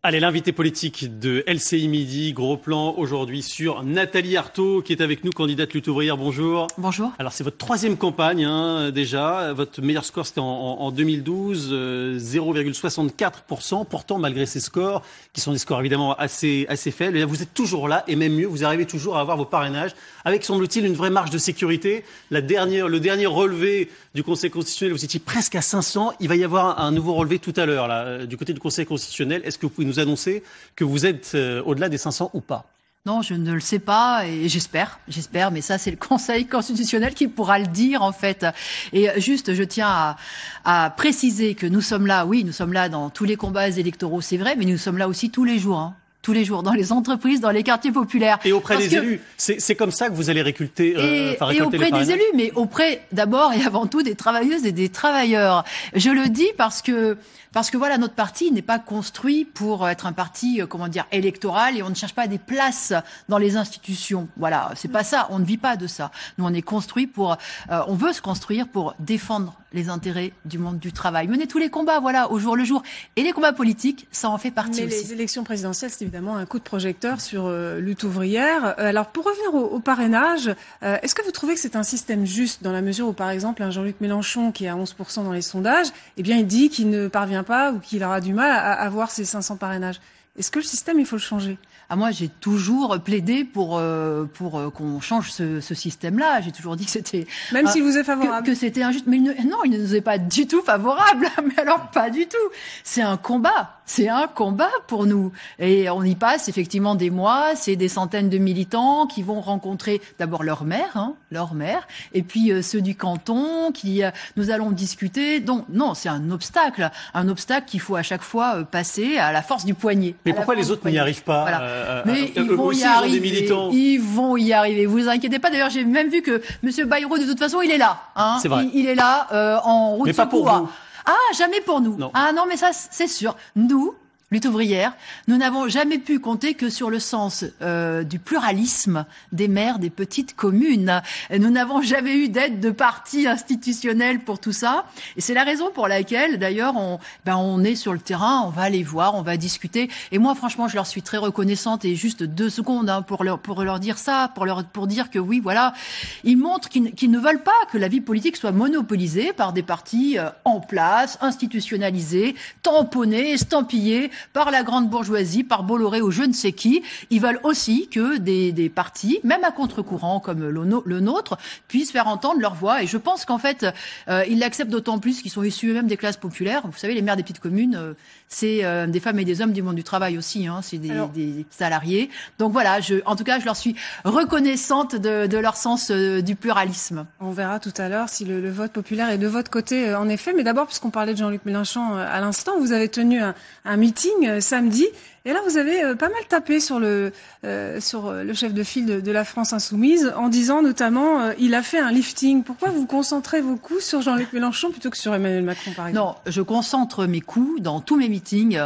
Allez, l'invité politique de LCI Midi, gros plan aujourd'hui sur Nathalie Arthaud qui est avec nous, candidate lutte ouvrière. Bonjour. Bonjour. Alors c'est votre troisième campagne déjà. Votre meilleur score c'était en 2012, 0,64%. Pourtant, malgré ces scores, qui sont des scores évidemment assez faibles, vous êtes toujours là et même mieux, vous arrivez toujours à avoir vos parrainages avec, semble-t-il, une vraie marge de sécurité. Le dernier relevé du Conseil constitutionnel, vous étiez presque à 500. Il va y avoir un nouveau relevé tout à l'heure là, du côté du Conseil constitutionnel. Est-ce que vous pouvez nous annoncer que vous êtes au-delà des 500 ou pas? Non, je ne le sais pas et j'espère, mais ça c'est le Conseil constitutionnel qui pourra le dire en fait. Et juste, je tiens à préciser que nous sommes là dans tous les combats électoraux, c'est vrai, mais nous sommes là aussi tous les jours. Tous les jours, dans les entreprises, dans les quartiers populaires. Et auprès des élus. C'est comme ça que vous allez récolter et auprès des élus, mais auprès d'abord et avant tout des travailleuses et des travailleurs. Je le dis parce que voilà, notre parti n'est pas construit pour être un parti, électoral, et on ne cherche pas des places dans les institutions. Voilà, c'est pas ça. On ne vit pas de ça. Nous, on est construit on veut se construire pour défendre les intérêts du monde du travail. Mener tous les combats, voilà, au jour le jour. Et les combats politiques, ça en fait partie aussi. Mais les élections présidentielles, c'est évidemment un coup de projecteur sur lutte ouvrière. Alors, pour revenir au parrainage, est-ce que vous trouvez que c'est un système juste dans la mesure où, par exemple, un Jean-Luc Mélenchon, qui est à 11% dans les sondages, eh bien, il dit qu'il ne parvient pas ou qu'il aura du mal à avoir ses 500 parrainages. Est-ce que le système, il faut le changer? Moi, j'ai toujours plaidé pour qu'on change ce système-là. J'ai toujours dit que c'était... Même s'il vous est favorable. Que c'était injuste. Mais non, il ne nous est pas du tout favorable. Mais alors, pas du tout. C'est un combat. C'est un combat pour nous. Et on y passe effectivement des mois. C'est des centaines de militants qui vont rencontrer d'abord leur maire, et puis ceux du canton nous allons discuter. Donc, non, c'est un obstacle qu'il faut à chaque fois passer à la force du poignet. Mais pourquoi les autres n'y arrivent pas? Voilà. Mais ils vont y arriver. Ils vont y arriver. Vous inquiétez pas. D'ailleurs, j'ai même vu que Monsieur Bayrou, de toute façon, il est là. C'est vrai. Il est là en route. Mais pas pour vous. Jamais pour nous. Non. Non, mais ça, c'est sûr. Nous, lutte ouvrière, nous n'avons jamais pu compter que sur le sens du pluralisme des maires des petites communes. Nous n'avons jamais eu d'aide de parti institutionnel pour tout ça. Et c'est la raison pour laquelle, d'ailleurs, on est sur le terrain, on va aller voir, on va discuter. Et moi, franchement, je leur suis très reconnaissante. Et juste 2 secondes pour leur dire ça, pour dire que oui, voilà, ils montrent qu'ils ne veulent pas que la vie politique soit monopolisée par des partis en place, institutionnalisés, tamponnés, estampillés par la grande bourgeoisie, par Bolloré ou je ne sais qui. Ils veulent aussi que des partis, même à contre-courant comme le nôtre, puissent faire entendre leur voix. Et je pense qu'en fait, ils l'acceptent d'autant plus qu'ils sont issus eux-mêmes des classes populaires. Vous savez, les maires des petites communes, c'est des femmes et des hommes du monde du travail aussi. C'est des salariés. Donc voilà, en tout cas, je leur suis reconnaissante de leur sens du pluralisme. On verra tout à l'heure si le vote populaire est de votre côté, en effet. Mais d'abord, puisqu'on parlait de Jean-Luc Mélenchon à l'instant, vous avez tenu un meeting samedi, et là vous avez pas mal tapé sur le chef de file de la France Insoumise en disant notamment il a fait un lifting. Pourquoi vous concentrez vos coups sur Jean-Luc Mélenchon plutôt que sur Emmanuel Macron, par exemple? Non, je concentre mes coups dans tous mes meetings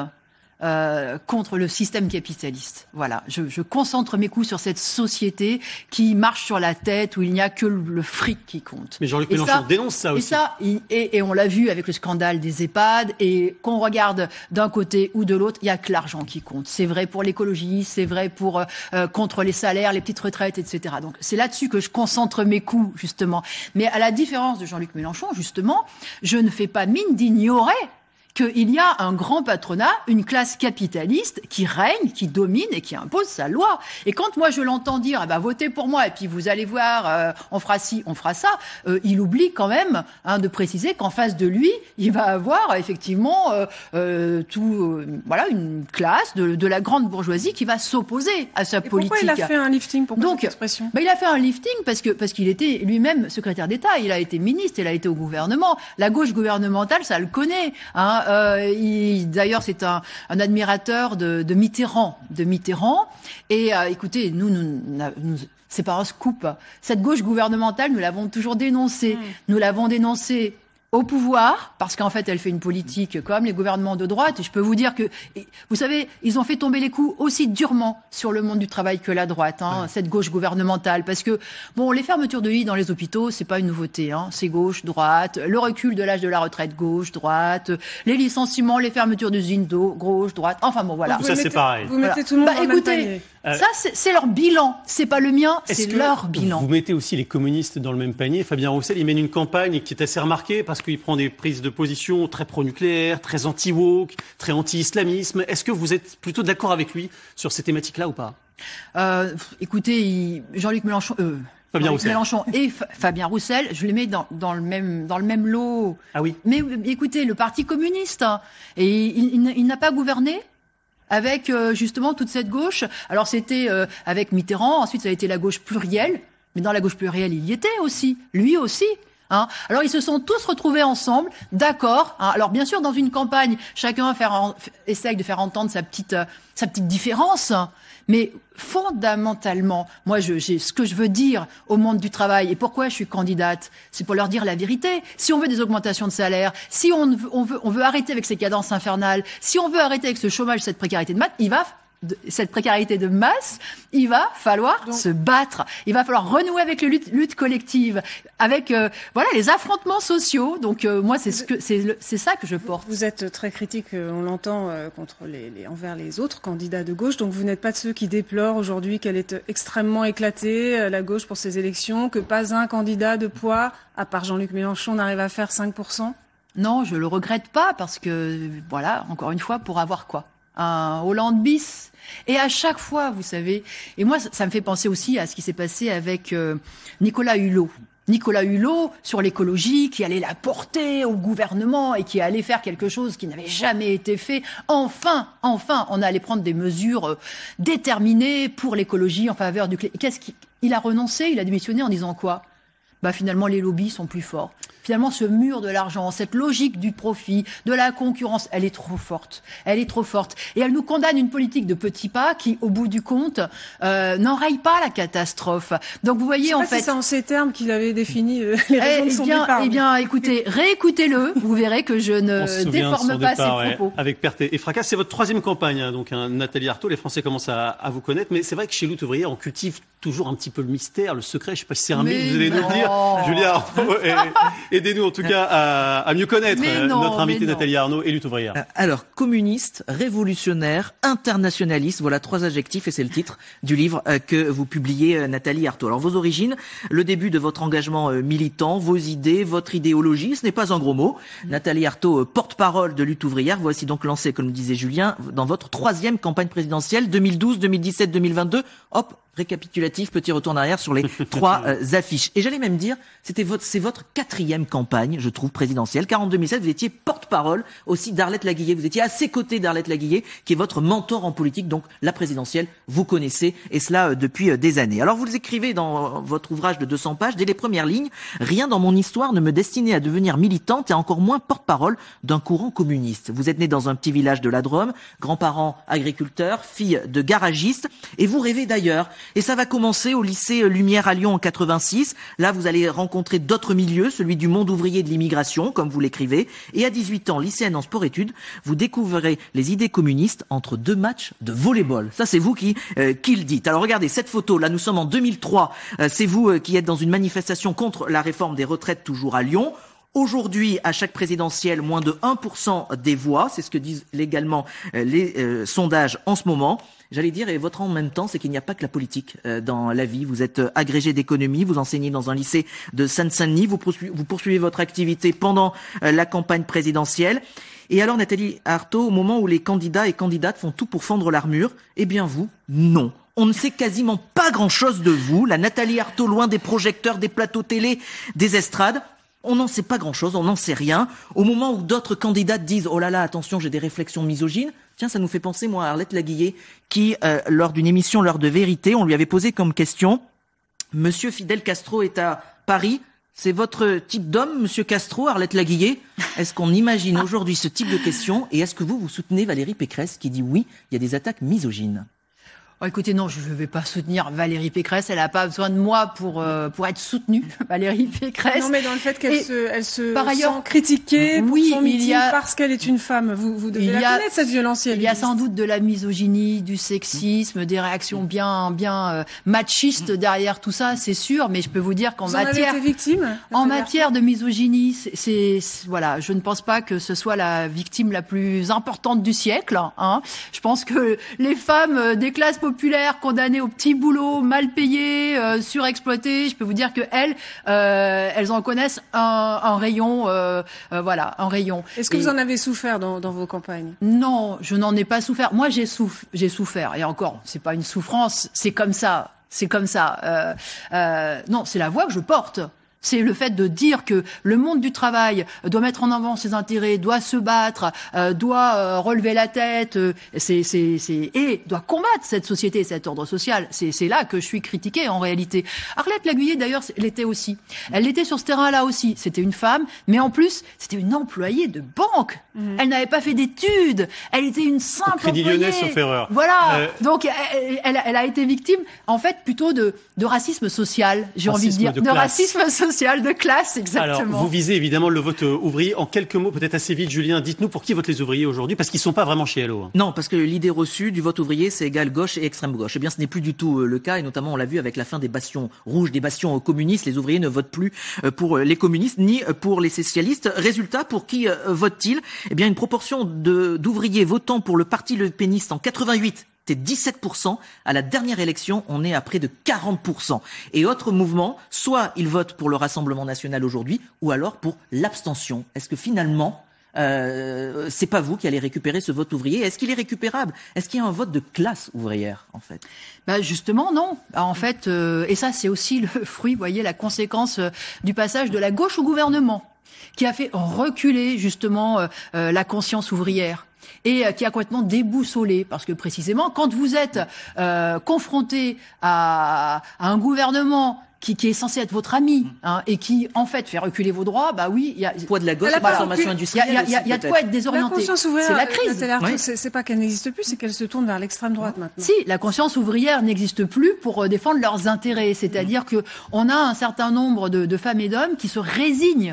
contre le système capitaliste. Voilà, je concentre mes coups sur cette société qui marche sur la tête, où il n'y a que le fric qui compte. Mais Jean-Luc Mélenchon dénonce ça aussi. Et on l'a vu avec le scandale des EHPAD, et qu'on regarde d'un côté ou de l'autre, il n'y a que l'argent qui compte. C'est vrai pour l'écologie, c'est vrai pour contre les salaires, les petites retraites, etc. Donc c'est là-dessus que je concentre mes coups, justement. Mais à la différence de Jean-Luc Mélenchon, justement, je ne fais pas mine d'ignorer qu'il y a un grand patronat, une classe capitaliste qui règne, qui domine et qui impose sa loi. Et quand moi je l'entends dire, votez pour moi et puis vous allez voir, on fera ci, on fera ça, il oublie quand même de préciser qu'en face de lui, il va avoir effectivement une classe de la grande bourgeoisie qui va s'opposer à sa politique. Pourquoi il a fait un lifting? Pourquoi cette expression? Il a fait un lifting parce qu'il était lui-même secrétaire d'État, il a été ministre, il a été au gouvernement. La gauche gouvernementale, ça le connaît. D'ailleurs, c'est un admirateur de Mitterrand. Et écoutez, nous c'est pas un scoop. Cette gauche gouvernementale, nous l'avons toujours dénoncée. Nous l'avons dénoncée au pouvoir, parce qu'en fait, elle fait une politique comme les gouvernements de droite. Et je peux vous dire que, vous savez, ils ont fait tomber les coups aussi durement sur le monde du travail que la droite, cette gauche gouvernementale. Parce que, bon, les fermetures de lits dans les hôpitaux, c'est pas une nouveauté, c'est gauche, droite. Le recul de l'âge de la retraite, gauche, droite. Les licenciements, les fermetures d'usines d'eau, gauche, droite. Enfin bon, voilà. Tout ça, c'est pareil. Vous mettez tout le monde dans le même panier. Ça, c'est leur bilan. C'est pas le mien, c'est leur bilan. Vous mettez aussi les communistes dans le même panier. Fabien Roussel, il mène une campagne qui est assez remarquée parce qu'il prend des prises de position très pro-nucléaire, très anti-woke, très anti-islamisme. Est-ce que vous êtes plutôt d'accord avec lui sur ces thématiques-là ou pas? Écoutez, Jean-Luc Mélenchon... Mélenchon et Fabien Roussel, je les mets dans le même lot. Ah oui. Mais écoutez, le Parti communiste, et il n'a pas gouverné avec justement toute cette gauche. Alors c'était avec Mitterrand, ensuite ça a été la gauche plurielle, mais dans la gauche plurielle, il y était aussi, lui aussi. Alors ils se sont tous retrouvés ensemble, d'accord. Alors bien sûr, dans une campagne, chacun essaye de faire entendre sa petite différence, mais fondamentalement, moi, ce que je veux dire au monde du travail et pourquoi je suis candidate, c'est pour leur dire la vérité. Si on veut des augmentations de salaire, si on veut arrêter avec ces cadences infernales, si on veut arrêter avec ce chômage, cette précarité de maths, il va falloir se battre. Il va falloir renouer avec les luttes collectives, avec les affrontements sociaux. Donc moi, c'est ça que je porte. Vous êtes très critique, on l'entend, envers les autres candidats de gauche. Donc vous n'êtes pas de ceux qui déplorent aujourd'hui qu'elle est extrêmement éclatée, la gauche, pour ces élections, que pas un candidat de poids, à part Jean-Luc Mélenchon, n'arrive à faire 5%? Non, je le regrette pas parce que, voilà, encore une fois, pour avoir quoi? Un Hollande bis. Et à chaque fois, vous savez, et moi, ça me fait penser aussi à ce qui s'est passé avec Nicolas Hulot. Nicolas Hulot, sur l'écologie, qui allait la porter au gouvernement et qui allait faire quelque chose qui n'avait jamais été fait. Enfin, on allait prendre des mesures déterminées pour l'écologie en faveur du climat. Il a renoncé, il a démissionné en disant quoi? Finalement, les lobbies sont plus forts. Finalement, ce mur de l'argent, cette logique du profit, de la concurrence, elle est trop forte. Elle est trop forte. Et elle nous condamne une politique de petits pas qui, au bout du compte, n'enraye pas la catastrophe. Donc, vous voyez, en fait... Si c'est en ces termes qu'il avait défini les raisons de son départ. Eh bien, écoutez, réécoutez-le. Vous verrez que je ne déforme pas ses propos. Avec perte et fracas. C'est votre troisième campagne, donc, Nathalie Arthaud. Les Français commencent à vous connaître. Mais c'est vrai que chez Lutte ouvrière, on cultive toujours un petit peu le mystère, le secret. Je ne sais pas si c'est un mythe, vous allez nous le dire. Julien Arnaud, aidez-nous en tout cas à mieux connaître notre invitée Nathalie Arthaud et Lutte ouvrière. Alors, communiste, révolutionnaire, internationaliste, voilà 3 adjectifs et c'est le titre du livre que vous publiez, Nathalie Arthaud. Alors, vos origines, le début de votre engagement militant, vos idées, votre idéologie, ce n'est pas un gros mot. Nathalie Arthaud, porte-parole de Lutte ouvrière, voici donc lancé, comme le disait Julien, dans votre 3e campagne présidentielle, 2012, 2017, 2022. Hop, récapitulatif, petit retour en arrière sur les 3 affiches. Et j'allais même dire, c'est votre 4e campagne, je trouve, présidentielle, car en 2007, vous étiez porte-parole aussi d'Arlette Laguillet. Vous étiez à ses côtés d'Arlette Laguillet, qui est votre mentor en politique, donc la présidentielle, vous connaissez, et cela depuis des années. Alors vous écrivez dans votre ouvrage de 200 pages, dès les premières lignes, rien dans mon histoire ne me destinait à devenir militante et encore moins porte-parole d'un courant communiste. Vous êtes né dans un petit village de la Drôme, grands-parents agriculteurs, fille de garagiste, et vous rêvez d'ailleurs. Et ça va commencer au lycée Lumière à Lyon en 86. Là, vous allez rencontrer d'autres milieux, celui du monde ouvrier de l'immigration, comme vous l'écrivez. Et à 18 ans, lycéenne en sport-études, vous découvrirez les idées communistes entre 2 matchs de volley-ball. Ça, c'est vous qui le dites. Alors regardez, cette photo, là, nous sommes en 2003. C'est vous qui êtes dans une manifestation contre la réforme des retraites, toujours à Lyon. Aujourd'hui, à chaque présidentielle, moins de 1% des voix. C'est ce que disent légalement les sondages en ce moment. J'allais dire, et votre en même temps, c'est qu'il n'y a pas que la politique dans la vie. Vous êtes agrégé d'économie, vous enseignez dans un lycée de Seine-Saint-Denis, vous poursuivez votre activité pendant la campagne présidentielle. Et alors, Nathalie Arthaud, au moment où les candidats et candidates font tout pour fendre l'armure, eh bien vous, non. On ne sait quasiment pas grand-chose de vous. La Nathalie Arthaud, loin des projecteurs, des plateaux télé, des estrades. On n'en sait pas grand-chose, on n'en sait rien. Au moment où d'autres candidates disent « Oh là là, attention, j'ai des réflexions misogynes », tiens, ça nous fait penser, moi, à Arlette Laguillet, qui, lors d'une émission L'heure de vérité, on lui avait posé comme question « Monsieur Fidel Castro est à Paris, c'est votre type d'homme, Monsieur Castro, Arlette Laguillet ?» Est-ce qu'on imagine aujourd'hui ce type de question et est-ce que vous soutenez Valérie Pécresse qui dit « Oui, il y a des attaques misogynes » ? Oh, écoutez, non, je ne vais pas soutenir Valérie Pécresse. Elle n'a pas besoin de moi pour être soutenue, Valérie Pécresse. Non, mais dans le fait qu'elle elle se par ailleurs, sent critiquée pour son meeting parce qu'elle est une femme. Vous devez la connaître, cette violence. Il y a sans doute de la misogynie, du sexisme, des réactions bien machistes derrière tout ça, c'est sûr. Mais je peux vous dire qu'en matière de misogynie, voilà, je ne pense pas que ce soit la victime la plus importante du siècle. Hein. Je pense que les femmes des classes populaires condamnées au petit boulot, mal payées, surexploitées, je peux vous dire que elles en connaissent un rayon, voilà, un rayon. Est-ce que vous en avez souffert dans vos campagnes? Non, je n'en ai pas souffert. Moi, j'ai souffert. Et encore, c'est pas une souffrance, c'est comme ça. C'est comme ça. Non, c'est la voix que je porte. C'est le fait de dire que le monde du travail doit mettre en avant ses intérêts, doit se battre, doit relever la tête, et doit combattre cette société, cet ordre social. C'est là que je suis critiquée en réalité. Arlette Laguiller d'ailleurs l'était aussi. Elle l'était sur ce terrain-là aussi. C'était une femme, mais en plus c'était une employée de banque. Elle n'avait pas fait d'études. Elle était une simple Crédit employée. Lyonnais, sauf erreur. Voilà. Donc elle a été victime en fait plutôt de racisme social. J'ai envie de dire de racisme social. De classe, exactement. Alors, vous visez évidemment le vote ouvrier. En quelques mots, peut-être assez vite, Julien, dites-nous pour qui votent les ouvriers aujourd'hui, parce qu'ils ne sont pas vraiment chez LO. Non, parce que l'idée reçue du vote ouvrier, c'est égal gauche et extrême gauche. Eh bien, ce n'est plus du tout le cas, et notamment, on l'a vu avec la fin des bastions rouges, des bastions communistes. Les ouvriers ne votent plus pour les communistes ni pour les socialistes. Résultat, pour qui votent-ils? Eh bien, une proportion d'ouvriers votant pour le parti lepéniste en 88. C'est 17%. À la dernière élection, on est à près de 40%. Et autre mouvement, soit ils votent pour le Rassemblement national aujourd'hui, ou alors pour l'abstention. Est-ce que finalement, c'est pas vous qui allez récupérer ce vote ouvrier? Est-ce qu'il est récupérable? Est-ce qu'il y a un vote de classe ouvrière, en fait? Justement, non. En fait, et ça, c'est aussi le fruit, vous voyez, la conséquence du passage de la gauche au gouvernement, qui a fait reculer, justement, la conscience ouvrière. Et qui a complètement déboussolé, parce que précisément, quand vous êtes confronté à un gouvernement qui est censé être votre ami, hein, et qui en fait fait reculer vos droits, bah oui, il y a le poids de la gauche, la transformation industrielle. Il y a de quoi être désorienté. La conscience ouvrière, c'est la crise. Oui. C'est pas qu'elle n'existe plus, c'est qu'elle se tourne vers l'extrême droite maintenant. Si, la conscience ouvrière n'existe plus pour défendre leurs intérêts. C'est-à-dire que on a un certain nombre de femmes et d'hommes qui se résignent,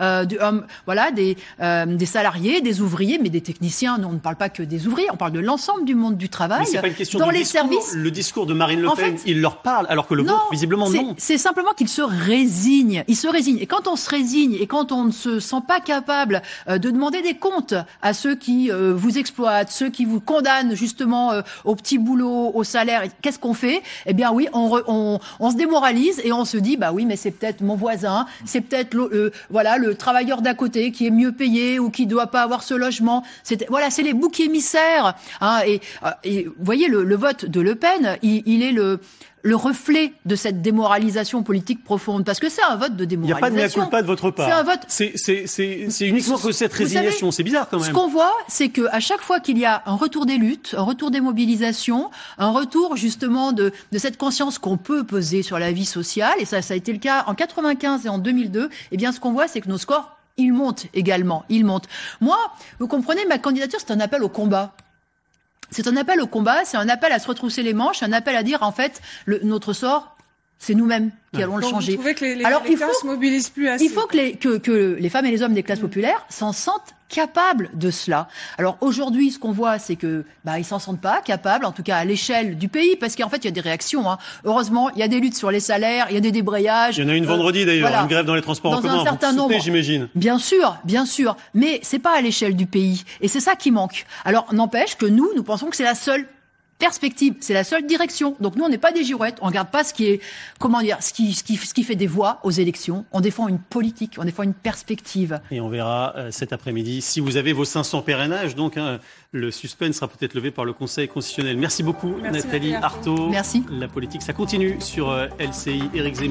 voilà, des salariés, des ouvriers, mais des techniciens. Nous, on ne parle pas que des ouvriers, on parle de l'ensemble du monde du travail. Mais c'est pas une question dans de les discours. services. Le discours de Marine Le Pen, il leur parle, alors que le vôtre, visiblement, non. C'est simplement qu'ils se résignent. Ils se résignent. Et quand on se résigne et quand on ne se sent pas capable de demander des comptes à ceux qui vous exploitent, ceux qui vous condamnent justement au petit boulot, au salaire, qu'est-ce qu'on fait? Eh bien oui, on se démoralise et on se dit bah oui, mais c'est peut-être mon voisin, c'est peut-être voilà le travailleur d'à côté qui est mieux payé ou qui doit pas avoir ce logement. Voilà, c'est les boucs émissaires. Hein, et vous voyez le vote de Le Pen, il est le reflet de cette démoralisation politique profonde, parce que c'est un vote de démoralisation. Il n'y a pas de mea culpa de votre part. C'est un vote. C'est uniquement que cette résignation. C'est bizarre quand même. Ce qu'on voit, c'est que à chaque fois qu'il y a un retour des luttes, un retour des mobilisations, un retour justement de cette conscience qu'on peut peser sur la vie sociale, et ça a été le cas en 95 et en 2002. Eh bien, ce qu'on voit, c'est que nos scores, ils montent également. Ils montent. Moi, vous comprenez, ma candidature, c'est un appel au combat. C'est un appel au combat, c'est un appel à se retrousser les manches, un appel à dire, en fait, notre sort, c'est nous-mêmes qui allons le changer. Vous trouvez que les classes se mobilisent plus assez? Il faut que les femmes et les hommes des classes populaires s'en sentent capables de cela. Alors aujourd'hui, ce qu'on voit, c'est que ils s'en sentent pas capables, en tout cas à l'échelle du pays, parce qu'en fait, il y a des réactions. Hein. Heureusement, il y a des luttes sur les salaires, il y a des débrayages. Il y en a une vendredi d'ailleurs, une grève dans les transports en commun. Dans un certain nombre, j'imagine. Bien sûr, mais c'est pas à l'échelle du pays, et c'est ça qui manque. Alors n'empêche que nous pensons que c'est la seule perspective, c'est la seule direction. Donc nous, on n'est pas des girouettes, on regarde pas ce qui est, ce qui fait des voix aux élections. On défend une politique, on défend une perspective. Et on verra cet après-midi si vous avez vos 500 parrainages. Donc le suspense sera peut-être levé par le Conseil constitutionnel. Merci beaucoup, Nathalie Arthaud. Merci. La politique, ça continue sur LCI. Éric Zemmour.